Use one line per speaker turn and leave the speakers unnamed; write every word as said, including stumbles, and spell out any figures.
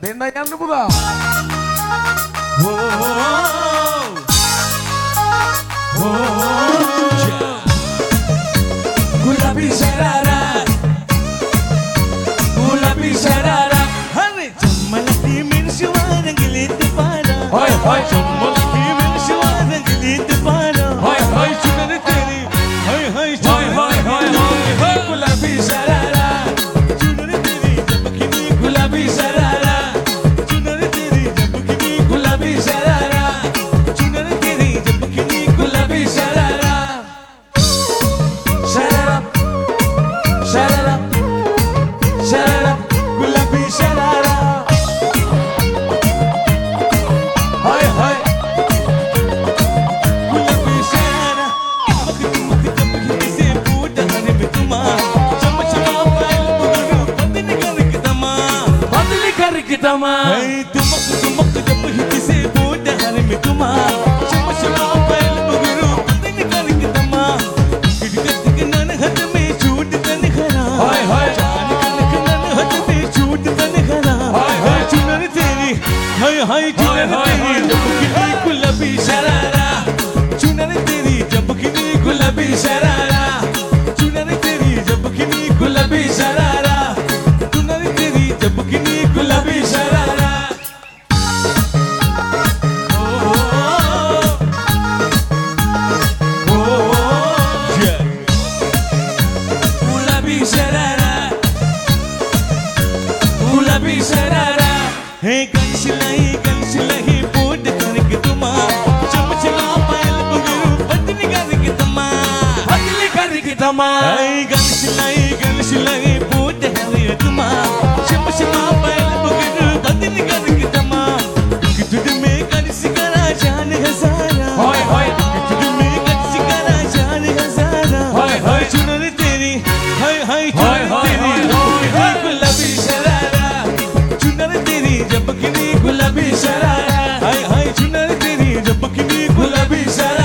Tenda yang dibuka.
Gulabi sarara, gulabi sarara. Hari jammalaki minsuwana gilite para.
Hoy hoy,
jammalaki minsuwana gilite para.
hoy hoy,
चुनर तेरी, हाय हाय
hoy hoy hoy hoy.
गुलाबी सरारा, चुनर तेरी चमकनी गुलाबी सरारा, चुनर तेरी चमकनी गुलाबी सरारा, चुनर तेरी चमकनी गुलाबी सरारा, सरारा, सरारा, सरारा, गुलाबी सरारा, हाय हाय, गुलाबी सरारा, चमक चमक चमकनी से बूटा हरे में तुमा, चम चमा पायल बुगरू पतली कर दमा,
Pantili kari kita mah.
hey तुमक तुमक जब हित से बूटा हरे में तुमा, चम चमा पायल बुगरू पतली कर दमा, किडकत के नन हट में छूट तन खरा,
होय होय,
जान कन के नन हट में छूट तन खरा,
होय होय,
चुनर तेरी, हाय हाय चुनर
होय होय,
तेरी चमकनी गुलाबी शरारा, चुनर तेरी चमकनी गुलाबी शरारा, चुनर तेरी चमकनी गुलाबी शरारा, चुनर तेरी चमकनी गुलाबी शरारा। ओ ओ ओ गुलाबी शरारा, गुलाबी शरारा, हे कंसलाई कंसलाई पोट करके तुमा, चमचला पायल बुगरू पतली करके तुमा,
Pantili kari kita mah.
हे कंसलाई कंसलाई पोट करके तुमा, चमचला पायल बुगरू पतली करके तुमा, कि तुझ में कंस करा जान हजारा,
Hoy hoy,
कि तुझ में कंस करा जान हजारा,
होय होय,
चुनर तेरी, हाय हाय
होय
चुनर
होय
तेरी,
होय होय,
गुलाबी शरारा, चुनर तेरी चमकनी गुलाबी शरारा, हाय हाय चुनर तेरी चमकनी गुलाबी शरारा।